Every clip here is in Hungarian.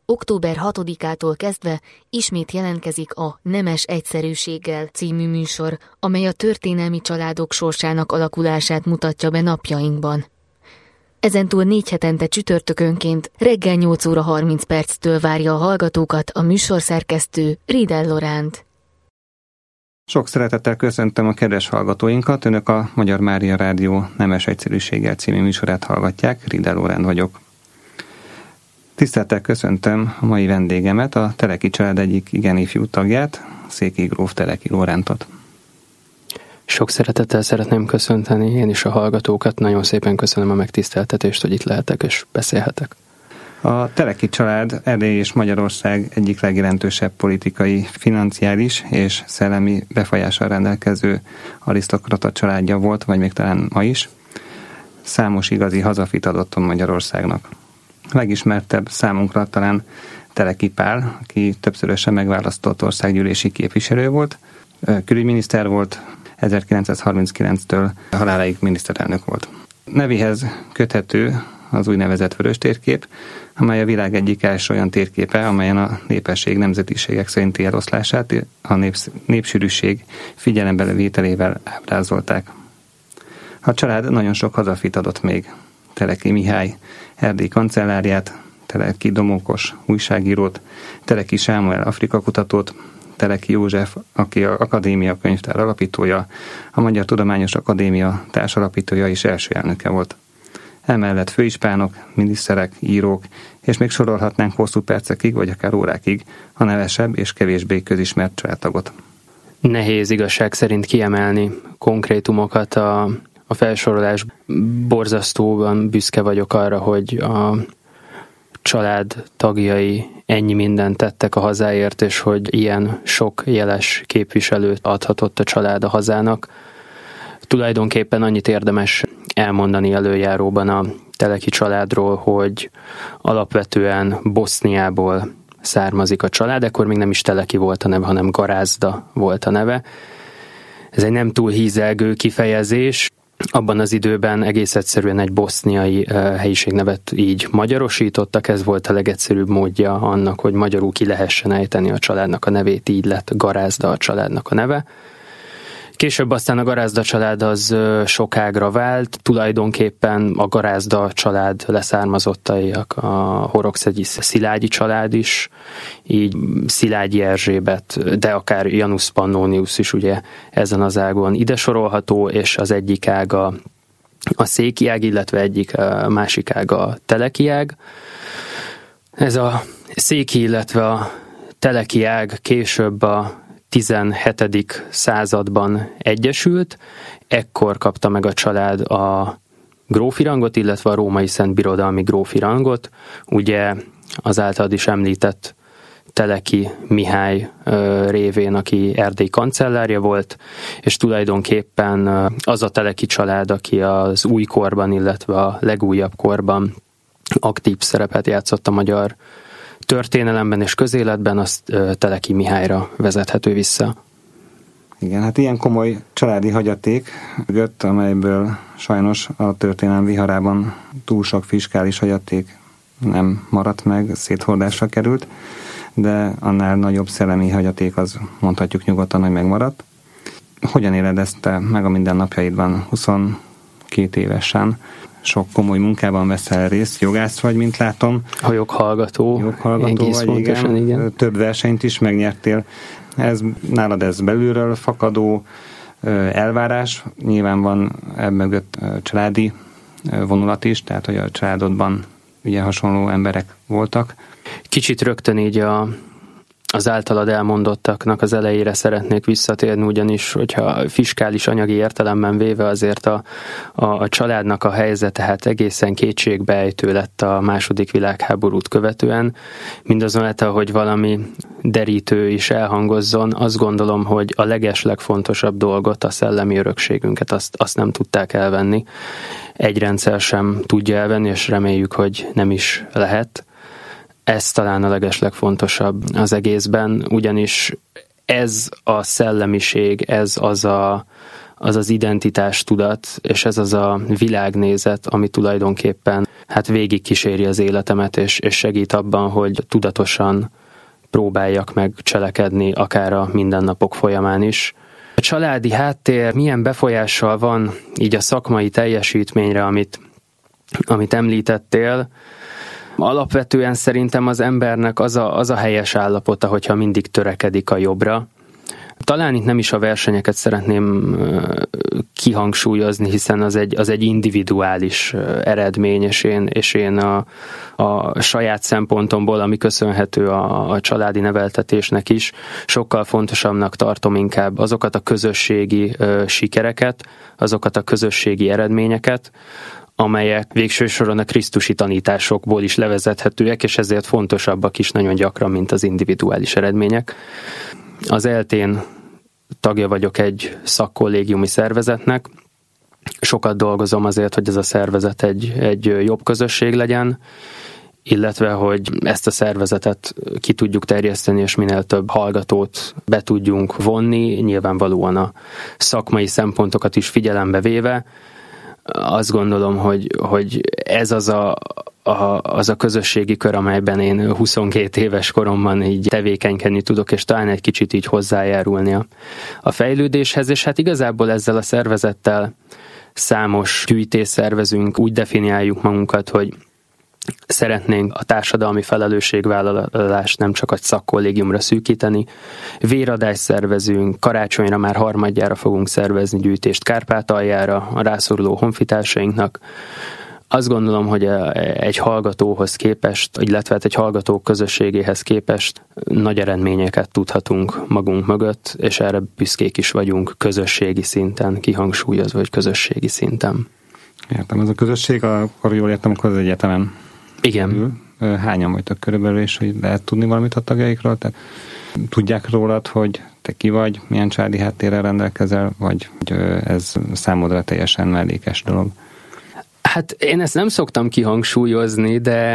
Október 6-ától kezdve ismét jelentkezik a Nemes egyszerűséggel című műsor, amely a történelmi családok sorsának alakulását mutatja be napjainkban. Ezentúl 4 hetente csütörtökönként reggel 8 óra 30 perctől várja a hallgatókat a műsorszerkesztő Riedel Loránd. Sok szeretettel köszöntöm a kedves hallgatóinkat, Önök a Magyar Mária Rádió Nemes egyszerűséggel című műsorát hallgatják, Riedel Loránd vagyok. Tisztelettel köszöntöm a mai vendégemet, a Teleki család egyik igen ifjú tagját, Székely gróf Teleki Lórántot. Sok szeretettel szeretném köszönteni én is a hallgatókat, nagyon szépen köszönöm a megtiszteltetést, hogy itt lehetek és beszélhetek. A Teleki család Erdély és Magyarország egyik legjelentősebb politikai, financiális és szellemi befolyással rendelkező arisztokrata családja volt, vagy még talán ma is. Számos igazi hazafit adott a Magyarországnak. Legismertebb számunkra talán Teleki Pál, aki többszörösen megválasztott országgyűlési képviselő volt, külügyminiszter volt, 1939-től haláláig miniszterelnök volt. Nevéhez köthető az úgynevezett vörös térkép, amely a világ egyik első olyan térképe, amelyen a népesség nemzetiségek szerinti eloszlását a népsűrűség figyelembevételével ábrázolták. A család nagyon sok hazafit adott még. Teleki Mihály erdélyi kancellárját, Teleki Domokos újságírót, Teleki Sámuel Afrika kutatót, Teleki József, aki az Akadémia könyvtár alapítója, a Magyar Tudományos Akadémia társalapítója és első elnöke volt. Emellett főispánok, miniszterek, írók, és még sorolhatnánk hosszú percekig, vagy akár órákig a nevesebb és kevésbé közismert családtagot. Nehéz igazság szerint kiemelni konkrétumokat a felsorolás. Borzasztóan büszke vagyok arra, hogy a család tagjai ennyi mindent tettek a hazáért, és hogy ilyen sok jeles képviselőt adhatott a család a hazának. Tulajdonképpen annyit érdemes elmondani előjáróban a Teleki családról, hogy alapvetően Boszniából származik a család, ekkor még nem is Teleki volt a neve, hanem Garázda volt a neve. Ez egy nem túl hízelgő kifejezés. Abban az időben egész egyszerűen egy boszniai helyiségnevet így magyarosítottak, ez volt a legegyszerűbb módja annak, hogy magyarul ki lehessen ejteni a családnak a nevét, így lett Garázda a családnak a neve. Később aztán a Garázda család az sok ágra vált, tulajdonképpen a Garázda család leszármazottaiak a Horokszegyi Szilágyi család is, így Szilágyi Erzsébet, de akár Janus Pannonius is ugye ezen az ágon ide sorolható, és az egyik ág a széki ág, illetve másik ág a teleki ág. Ez a széki, illetve a teleki ág később a 17. században egyesült, ekkor kapta meg a család a grófi rangot, illetve a római szentbirodalmi grófi rangot. Ugye az általad is említett Teleki Mihály révén, aki Erdély kancellárja volt, és tulajdonképpen az a Teleki család, aki az újkorban, illetve a legújabb korban aktív szerepet játszott a magyar történelemben és közéletben, azt Teleki Mihályra vezethető vissza. Igen, hát ilyen komoly családi hagyaték mögött, amelyből sajnos a történelem viharában túl sok fiskális hagyaték nem maradt meg, széthordásra került, de annál nagyobb szellemi hagyaték az mondhatjuk nyugodtan, hogy megmaradt. Hogyan éled ezt meg a mindennapjaidban 22 évesen? Sok komoly munkában veszel részt, jogász vagy, mint látom. A joghallgató vagy, igen. Több versenyt is megnyertél. Nálad ez belülről fakadó elvárás. Nyilván van mögött családi vonulat is, tehát hogy a családodban ugye hasonló emberek voltak. Kicsit rögtön így az általad elmondottaknak az elejére szeretnék visszatérni, ugyanis, hogyha fiskális anyagi értelemben véve azért a családnak a helyzete hát egészen kétségbeejtő lett a második világháborút követően. Mindazonáltal, hogy valami derítő is elhangozzon, azt gondolom, hogy a legeslegfontosabb dolgot, a szellemi örökségünket, azt nem tudták elvenni. Egy rendszer sem tudja elvenni, és reméljük, hogy nem is lehet. Ez talán a legeslegfontosabb az egészben, ugyanis ez a szellemiség, ez az identitástudat, és ez az a világnézet, ami tulajdonképpen hát végig kíséri az életemet, és segít abban, hogy tudatosan próbáljak meg cselekedni, akár a mindennapok folyamán is. A családi háttér milyen befolyással van így a szakmai teljesítményre, amit említettél? Alapvetően szerintem az embernek az a helyes állapota, hogyha mindig törekedik a jobbra. Talán itt nem is a versenyeket szeretném kihangsúlyozni, hiszen az egy individuális eredmény, és én a saját szempontomból, ami köszönhető a családi neveltetésnek is, sokkal fontosabbnak tartom inkább azokat a közösségi sikereket, azokat a közösségi eredményeket, amelyek végső soron a krisztusi tanításokból is levezethetőek, és ezért fontosabbak is nagyon gyakran, mint az individuális eredmények. Az ELTÉN tagja vagyok egy szakkollégiumi szervezetnek. Sokat dolgozom azért, hogy ez a szervezet egy jobb közösség legyen, illetve, hogy ezt a szervezetet ki tudjuk terjeszteni, és minél több hallgatót be tudjunk vonni, nyilvánvalóan a szakmai szempontokat is figyelembe véve. Azt gondolom, hogy ez az a közösségi kör, amelyben én 22 éves koromban így tevékenykedni tudok, és talán egy kicsit így hozzájárulni a fejlődéshez, és hát igazából ezzel a szervezettel számos gyűjtést szervezünk, úgy definiáljuk magunkat, hogy szeretnénk a társadalmi felelősségvállalást nem csak egy szakkollégiumra szűkíteni. Véradást szervezünk, karácsonyra már harmadjára fogunk szervezni gyűjtést Kárpátaljára a rászoruló honfitársainknak. Azt gondolom, hogy egy hallgatóhoz képest, illetve egy hallgatók közösségéhez képest nagy eredményeket tudhatunk magunk mögött, és erre büszkék is vagyunk közösségi szinten, kihangsúlyozva, hogy közösségi szinten. Értem, ez a közösség, akkor jól értem, akkor az egyetemen. Igen. Hányan vagytok körülbelül, és hogy lehet tudni valamit a tagjaikról? Tehát tudják rólad, hogy te ki vagy, milyen családi háttérrel rendelkezel, vagy ez számodra teljesen mellékes dolog? Hát én ezt nem szoktam kihangsúlyozni,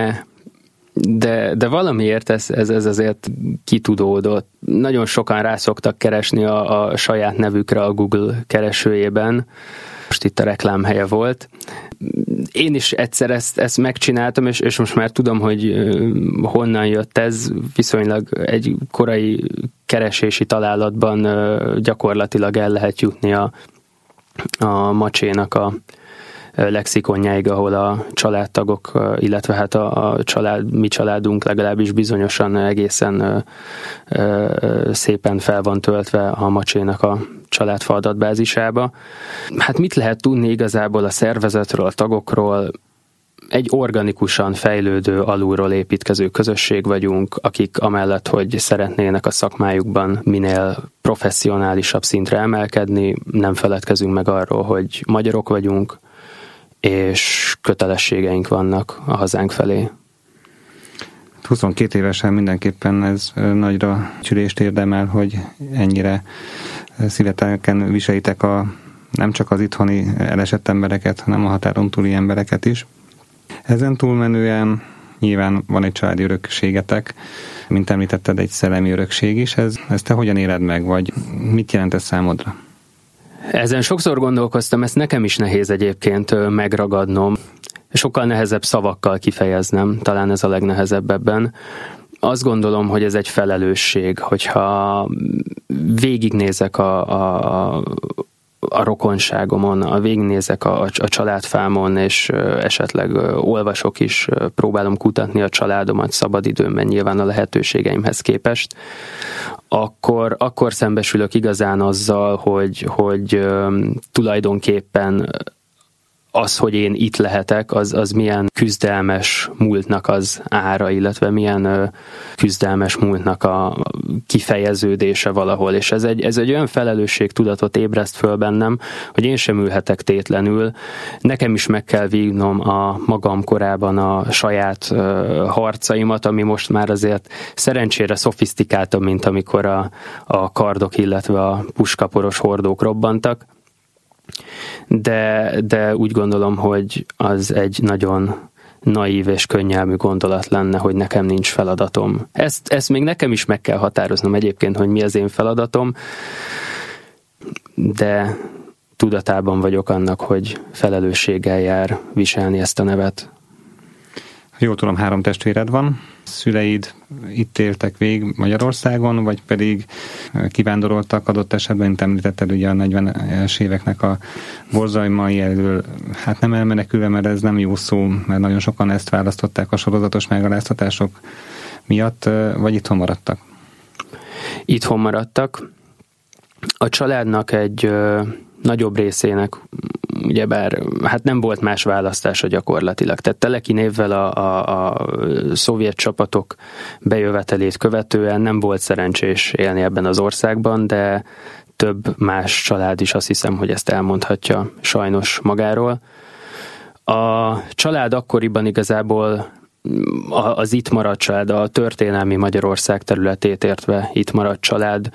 de valamiért ez azért kitudódott. Nagyon sokan rá szoktak keresni a saját nevükre a Google keresőjében. Most itt a reklámhelye volt. Én is egyszer ezt megcsináltam, és most már tudom, hogy honnan jött ez. Viszonylag egy korai keresési találatban gyakorlatilag el lehet jutni a Macsénak a lexikonjáig, ahol a családtagok, illetve hát mi családunk legalábbis bizonyosan egészen szépen fel van töltve a Macsénak a családfa adatbázisába. Hát mit lehet tudni igazából a szervezetről, a tagokról? Egy organikusan fejlődő, alulról építkező közösség vagyunk, akik amellett, hogy szeretnének a szakmájukban minél professzionálisabb szintre emelkedni, nem feledkezünk meg arról, hogy magyarok vagyunk, és kötelességeink vannak a hazánk felé. 22 évesen mindenképpen ez nagyra csülést érdemel, hogy ennyire szívetlenken viselitek nem csak az itthoni elesett embereket, hanem a határon túli embereket is. Ezen túlmenően nyilván van egy családi örökségetek, mint említetted, egy szellemi örökség is. Ezt te hogyan éled meg, vagy mit jelent ez számodra? Ezen sokszor gondolkoztam, ezt nekem is nehéz egyébként megragadnom. Sokkal nehezebb szavakkal kifejeznem, talán ez a legnehezebb ebben. Azt gondolom, hogy ez egy felelősség, hogyha végignézek a rokonságomon, végignézek a családfámon, és esetleg olvasok is, próbálom kutatni a családomat szabadidőmben, nyilván a lehetőségeimhez képest, akkor szembesülök igazán azzal, hogy tulajdonképpen az, hogy én itt lehetek, az milyen küzdelmes múltnak az ára, illetve milyen küzdelmes múltnak a kifejeződése valahol. És ez egy olyan felelősségtudatot ébreszt föl bennem, hogy én sem ülhetek tétlenül. Nekem is meg kell vívnom a magam korában a saját harcaimat, ami most már azért szerencsére szofisztikáltabb, mint amikor a kardok, illetve a puskaporos hordók robbantak. De úgy gondolom, hogy az egy nagyon naív és könnyelmű gondolat lenne, hogy nekem nincs feladatom. Ezt még nekem is meg kell határoznom egyébként, hogy mi az én feladatom, de tudatában vagyok annak, hogy felelősséggel jár viselni ezt a nevet. Jól tudom, 3 testvéred van. Szüleid itt éltek végig Magyarországon, vagy pedig kivándoroltak adott esetben, mint említetted, ugye a 40-es éveknek a borzalmai elől, hát nem elmenekülve, mert ez nem jó szó, mert nagyon sokan ezt választották a sorozatos megaláztatások miatt, vagy itthon maradtak? Itthon maradtak. A családnak egy nagyobb részének ugyebár hát nem volt más választása gyakorlatilag. Tehát Teleki névvel a szovjet csapatok bejövetelét követően nem volt szerencsés élni ebben az országban, de több más család is azt hiszem, hogy ezt elmondhatja sajnos magáról. A család akkoriban igazából az itt maradt család, a történelmi Magyarország területét értve itt maradt családnak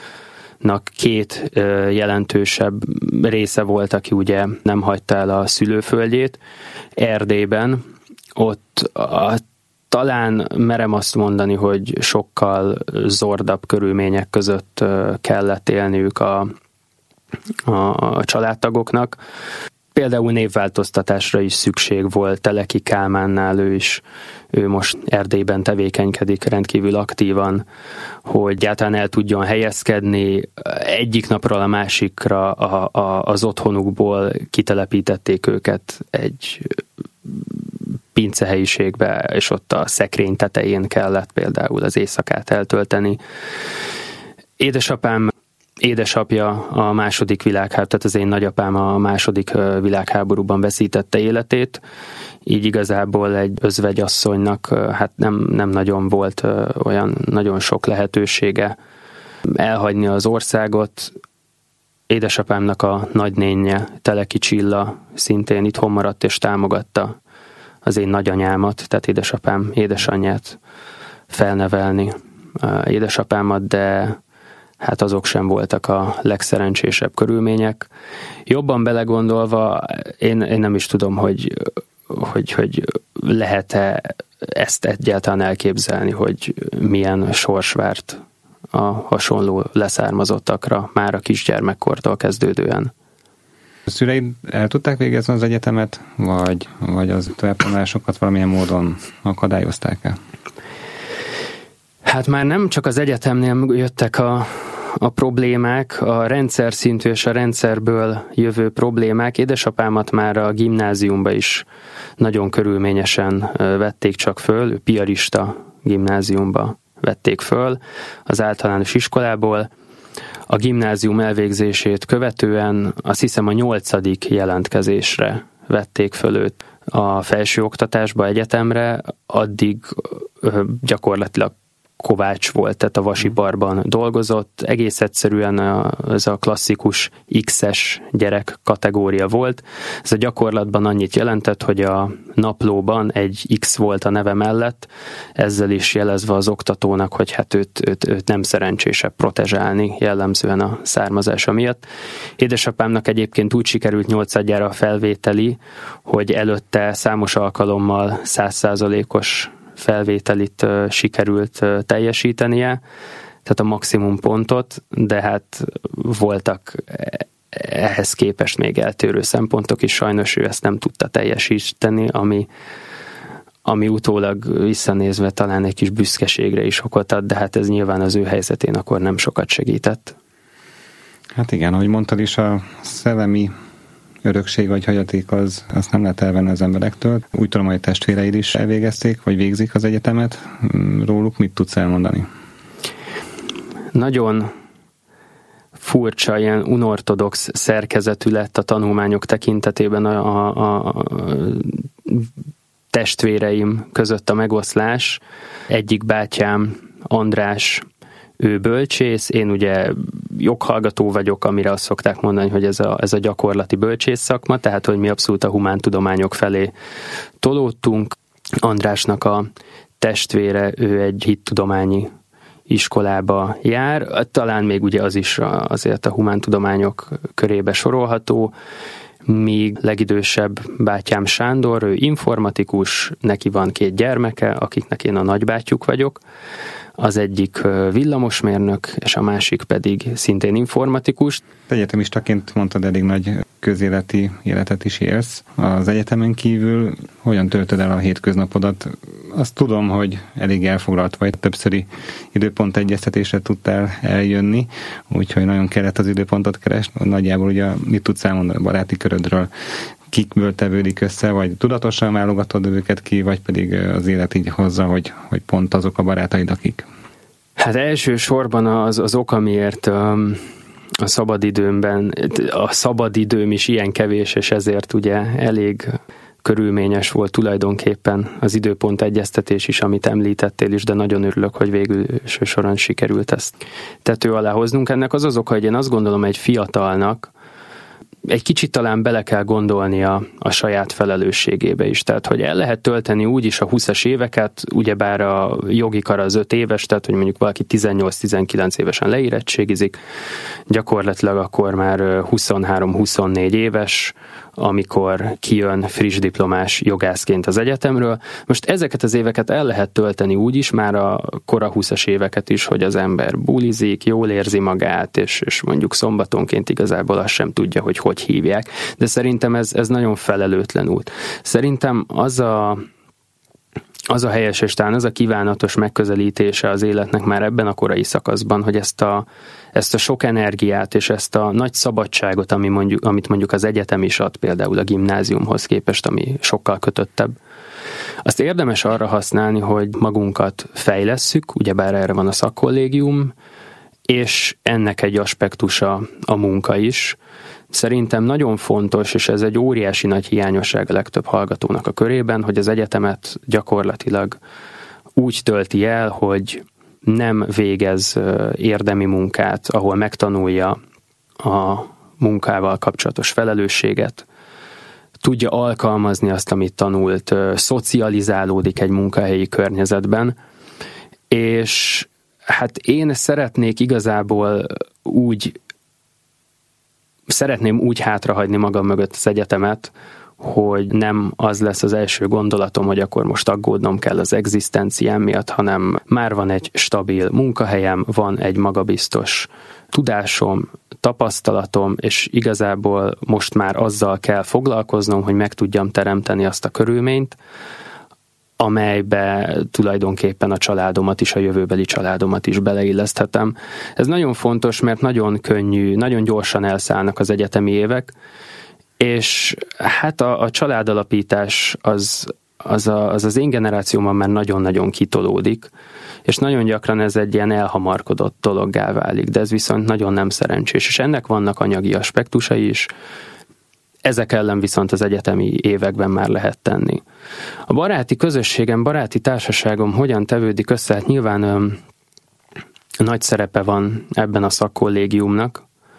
2 jelentősebb része volt, aki ugye nem hagyta el a szülőföldjét. Erdélyben, ott talán merem azt mondani, hogy sokkal zordabb körülmények között kellett élniük a családtagoknak. Például névváltoztatásra is szükség volt Teleki Kálmánnál, ő most Erdélyben tevékenykedik rendkívül aktívan, hogy egyáltalán el tudjon helyezkedni. Egyik napról a másikra az otthonukból kitelepítették őket egy pincehelyiségbe, és ott a szekrény tetején kellett például az éjszakát eltölteni. Édesapja a második világháború, tehát az én nagyapám a második világháborúban veszítette életét, így igazából egy özvegyasszonynak hát nem nagyon volt olyan nagyon sok lehetősége elhagyni az országot. Édesapámnak a nagynénje, Teleki Csilla szintén itthon maradt és támogatta az én nagyanyámat, tehát édesapám édesanyját felnevelni édesapámat, de hát azok sem voltak a legszerencsésebb körülmények. Jobban belegondolva, én nem is tudom, hogy lehet-e ezt egyáltalán elképzelni, hogy milyen sors várt a hasonló leszármazottakra már a kisgyermekkortól kezdődően. A szüleid el tudták végezni az egyetemet, vagy az továbbtanulásokat valamilyen módon akadályozták el? Hát már nem csak az egyetemnél jöttek a problémák, a rendszer szintű és a rendszerből jövő problémák. Édesapámat már a gimnáziumba is nagyon körülményesen vették csak föl, ő piarista gimnáziumba vették föl az általános iskolából. A gimnázium elvégzését követően azt hiszem a 8. jelentkezésre vették föl őt a felsőoktatásba, egyetemre, addig gyakorlatilag kovács volt, tehát a vasiparban dolgozott, egész egyszerűen ez a klasszikus X-es gyerek kategória volt. Ez a gyakorlatban annyit jelentett, hogy a naplóban egy X volt a neve mellett, ezzel is jelezve az oktatónak, hogy hát őt nem szerencsésebb protezsálni, jellemzően a származása miatt. Édesapámnak egyébként úgy sikerült 8-adjára a felvételi, hogy előtte számos alkalommal 100%-os felvételit sikerült teljesítenie, tehát a maximum pontot, de hát voltak ehhez képest még eltérő szempontok is, sajnos ő ezt nem tudta teljesíteni, ami utólag visszanézve talán egy kis büszkeségre is okot ad, de hát ez nyilván az ő helyzetén akkor nem sokat segített. Hát igen, ahogy mondtad is, a szellemi örökség vagy hagyaték azt nem lehet elvenni az emberektől. Úgy tudom, hogy testvéreid is elvégezték, vagy végzik az egyetemet. Róluk mit tudsz elmondani? Nagyon furcsa, ilyen unortodox szerkezetű lett a tanulmányok tekintetében a testvéreim között a megoszlás. Egyik bátyám, András, ő bölcsész, én ugye joghallgató vagyok, amire azt szokták mondani, hogy ez a gyakorlati bölcsész szakma, tehát hogy mi abszolút a humántudományok felé tolódtunk. Andrásnak a testvére, ő egy hittudományi iskolába jár, talán még ugye az is azért a humántudományok körébe sorolható. míg legidősebb bátyám Sándor, ő informatikus, neki van 2 gyermeke, akiknek én a nagybátyjuk vagyok. Az egyik villamosmérnök, és a másik pedig szintén informatikus. Egyetemistaként mondtad, elég nagy közéleti életet is élsz. Az egyetemen kívül hogyan töltöd el a hétköznapodat? Azt tudom, hogy elég elfoglalt vagy, többszöri időpont egyeztetésre tudtál eljönni, úgyhogy nagyon kellett az időpontot keresni. Nagyjából ugye mit tudsz elmondani a baráti körödről? Kikből tevődik össze, vagy tudatosan válogatod őket ki, vagy pedig az élet így hozza, hogy pont azok a barátaid, akik? Hát elsősorban az ok, amiért a szabadidőm is ilyen kevés, és ezért ugye elég körülményes volt tulajdonképpen az időpont egyeztetés is, amit említettél is, de nagyon örülök, hogy végül soron sikerült ezt tető alá hoznunk. Ennek az oka, hogy én azt gondolom, egy fiatalnak egy kicsit talán bele kell gondolnia a saját felelősségébe is. Tehát, hogy el lehet tölteni úgy is a 20-as éveket, ugyebár a jogi kar az 5 éves, tehát, hogy mondjuk valaki 18-19 évesen leérettségizik, gyakorlatilag akkor már 23-24 éves, amikor kijön friss diplomás jogászként az egyetemről. Most ezeket az éveket el lehet tölteni úgy is, már a kora 20-as éveket is, hogy az ember bulizik, jól érzi magát, és mondjuk szombatonként igazából azt sem tudja, hogy hívják. De szerintem ez nagyon felelőtlen út. Szerintem az a helyes és talán az a kívánatos megközelítése az életnek már ebben a korai szakaszban, hogy ezt a sok energiát és ezt a nagy szabadságot, amit mondjuk az egyetem is ad például a gimnáziumhoz képest, ami sokkal kötöttebb, azt érdemes arra használni, hogy magunkat fejlesszük, ugyebár erre van a szakkollégium, és ennek egy aspektusa a munka is. Szerintem nagyon fontos, és ez egy óriási nagy hiányosság a legtöbb hallgatónak a körében, hogy az egyetemet gyakorlatilag úgy tölti el, hogy nem végez érdemi munkát, ahol megtanulja a munkával kapcsolatos felelősséget, tudja alkalmazni azt, amit tanult, szocializálódik egy munkahelyi környezetben, és hát én szeretném úgy hátrahagyni magam mögött az egyetemet, hogy nem az lesz az első gondolatom, hogy akkor most aggódnom kell az egzisztenciám miatt, hanem már van egy stabil munkahelyem, van egy magabiztos tudásom, tapasztalatom, és igazából most már azzal kell foglalkoznom, hogy meg tudjam teremteni azt a körülményt, amelybe tulajdonképpen a családomat is, a jövőbeli családomat is beleilleszthetem. Ez nagyon fontos, mert nagyon könnyű, nagyon gyorsan elszállnak az egyetemi évek, és hát a családalapítás az én generációmban már nagyon-nagyon kitolódik, és nagyon gyakran ez egy ilyen elhamarkodott dologgá válik, de ez viszont nagyon nem szerencsés, és ennek vannak anyagi aspektusai is, ezek ellen viszont az egyetemi években már lehet tenni. A baráti közösségem, baráti társaságom hogyan tevődik össze? Hát nyilván nagy szerepe van ebben a szakkollégiumnak.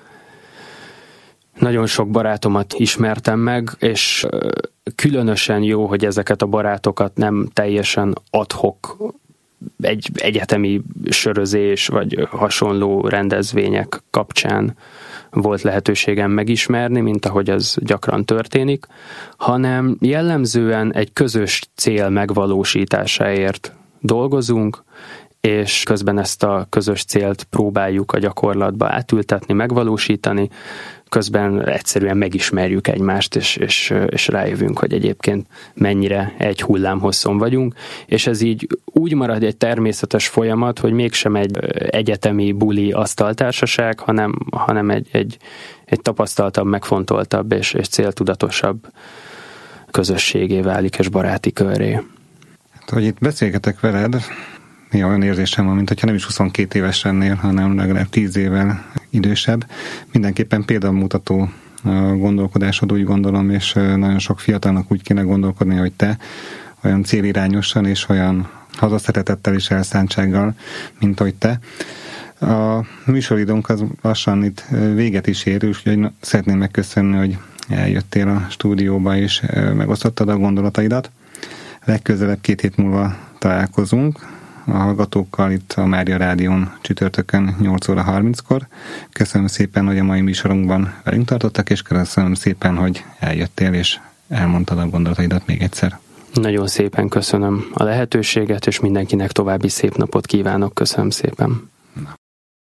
Nagyon sok barátomat ismertem meg, és különösen jó, hogy ezeket a barátokat nem teljesen ad hoc egy egyetemi sörözés vagy hasonló rendezvények kapcsán volt lehetőségem megismerni, mint ahogy az gyakran történik, hanem jellemzően egy közös cél megvalósításáért dolgozunk, és közben ezt a közös célt próbáljuk a gyakorlatba átültetni, megvalósítani, közben egyszerűen megismerjük egymást, és rájövünk, hogy egyébként mennyire egy hullámhosszon vagyunk, és ez így úgy marad egy természetes folyamat, hogy mégsem egy egyetemi buli asztaltársaság, hanem egy tapasztaltabb, megfontoltabb és céltudatosabb közösségé válik, és baráti körré. Hát, hogy itt beszélgetek veled, néha olyan érzésem van, mint hogyha nem is 22 éves lennél, hanem legalább 10 évvel idősebb. Mindenképpen példamutató a gondolkodásod, úgy gondolom, és nagyon sok fiatalnak úgy kéne gondolkodni, hogy te, olyan célirányosan és olyan hazaszeretettel és elszántsággal, mint hogy te. A műsoridőnk az lassan itt véget is ér, úgyhogy szeretném megköszönni, hogy eljöttél a stúdióba és megosztottad a gondolataidat. Legközelebb 2 hét múlva találkozunk, a hallgatókkal itt a Mária Rádión csütörtökön 8 óra 30-kor. Köszönöm szépen, hogy a mai műsorunkban velünk tartottak, és köszönöm szépen, hogy eljöttél, és elmondtad a gondolataidat még egyszer. Nagyon szépen köszönöm a lehetőséget, és mindenkinek további szép napot kívánok. Köszönöm szépen.